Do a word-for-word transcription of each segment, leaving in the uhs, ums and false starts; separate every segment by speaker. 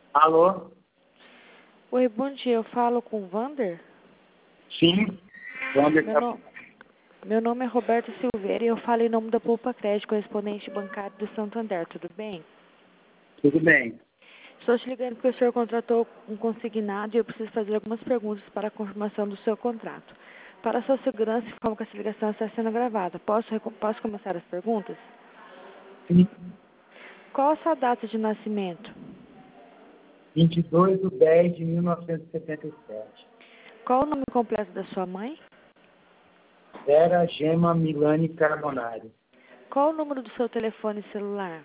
Speaker 1: Alô?
Speaker 2: Oi, bom dia. Eu falo com o Vander?
Speaker 1: Sim. Wander
Speaker 2: Meu,
Speaker 1: tá...
Speaker 2: no... Meu nome é Roberto Silveira e eu falo em nome da Poupa Crédito, correspondente bancário do Santander. Tudo bem?
Speaker 1: Tudo bem.
Speaker 2: Estou te ligando porque o senhor contratou um consignado e eu preciso fazer algumas perguntas para a confirmação do seu contrato. Para a sua segurança, informo que essa ligação está sendo gravada. Posso, reco- posso começar as perguntas?
Speaker 1: Sim.
Speaker 2: Qual a sua data de nascimento?
Speaker 1: vinte e dois de dez de mil novecentos e setenta e sete.
Speaker 2: Qual o nome completo da sua mãe?
Speaker 1: Vera Gema Milani Carbonari.
Speaker 2: Qual o número do seu telefone celular?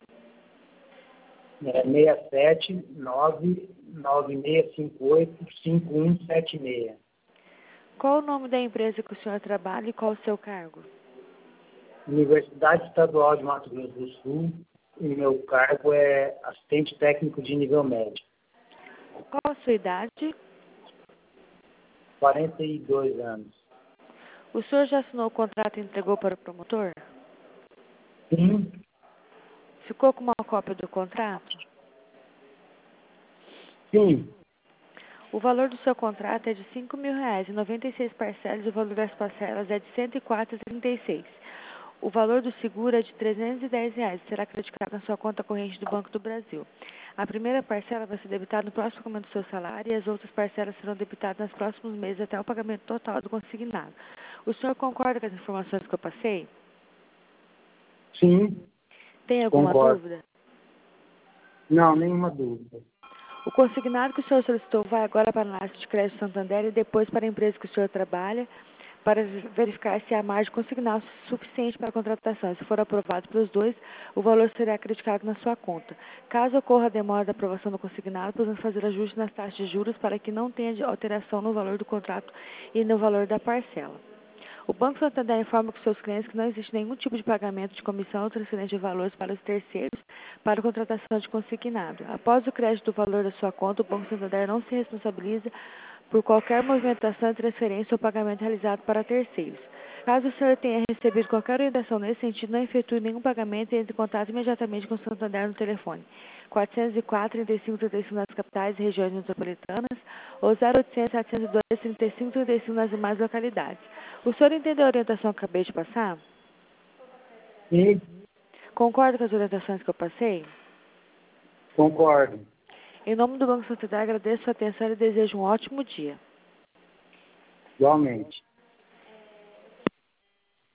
Speaker 1: É seis sete nove nove seis cinco oito cinco um sete seis.
Speaker 2: Qual o nome da empresa que o senhor trabalha e qual o seu cargo?
Speaker 1: Universidade Estadual de Mato Grosso do Sul. E meu cargo é assistente técnico de nível médio.
Speaker 2: Qual a sua idade?
Speaker 1: quarenta e dois anos.
Speaker 2: O senhor já assinou o contrato e entregou para o promotor?
Speaker 1: Sim.
Speaker 2: Ficou com uma cópia do contrato?
Speaker 1: Sim.
Speaker 2: O valor do seu contrato é de cinco mil reais, em noventa e seis parcelas, e o valor das parcelas é de cento e quatro vírgula trinta e seis. O valor do seguro é de trezentos e dez reais, será creditado na sua conta corrente do Banco do Brasil. A primeira parcela vai ser debitada no próximo pagamento do seu salário e as outras parcelas serão debitadas nos próximos meses até o pagamento total do consignado. O senhor concorda com as informações que eu passei?
Speaker 1: Sim.
Speaker 2: Tem alguma
Speaker 1: Concordo.
Speaker 2: dúvida?
Speaker 1: Não, nenhuma dúvida.
Speaker 2: O consignado que o senhor solicitou vai agora para a análise de crédito Santander e depois para a empresa que o senhor trabalha para verificar se a margem consignal é suficiente para a contratação. Se for aprovado pelos dois, o valor será acreditado na sua conta. Caso ocorra a demora da aprovação do consignado, podemos fazer ajustes nas taxas de juros para que não tenha alteração no valor do contrato e no valor da parcela. O Banco Santander informa que seus clientes que não existe nenhum tipo de pagamento de comissão ou transferência de valores para os terceiros para a contratação de consignado. Após o crédito do valor da sua conta, o Banco Santander não se responsabiliza por qualquer movimentação de transferência ou pagamento realizado para terceiros. Caso o senhor tenha recebido qualquer orientação nesse sentido, não efetue nenhum pagamento e entre em contato imediatamente com o Santander no telefone quatrocentos e quatro, trinta e cinco, trinta e cinco nas capitais e regiões metropolitanas ou zero oitocentos, setecentos e dois, trinta e cinco, trinta e cinco nas demais localidades. O senhor entendeu a orientação que eu acabei de passar?
Speaker 1: Sim.
Speaker 2: Concorda com as orientações que eu passei?
Speaker 1: Concordo.
Speaker 2: Em nome do Banco Santander, agradeço a sua atenção e desejo um ótimo dia.
Speaker 1: Igualmente.